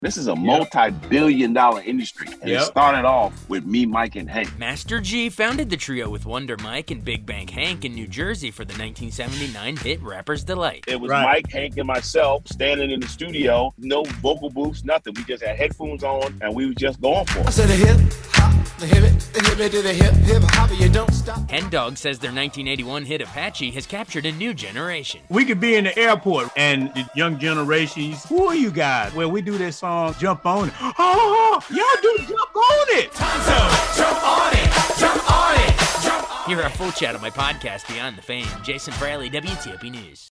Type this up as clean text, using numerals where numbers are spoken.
This is a multi-billion-dollar industry, and it started off with me, Mike, and Hank. Master G founded the trio with Wonder Mike and Big Bank Hank in New Jersey for the 1979 hit Rapper's Delight. It was Mike, Hank, and myself standing in the studio, no vocal booths, nothing. We just had headphones on, and we were just going for it. I said the hip hop, the hip it to the hip hop, you don't stop. Hen Dog says their 1981 hit Apache has captured a new generation. We could be in the airport, and the young generations, who are you guys? When we do this song, Jump On It. Oh, y'all do Jump On It. Jump on it, jump on it, jump on it. Hear our full chat on my podcast, Beyond the Fame. Jason Fraley, WTOP News.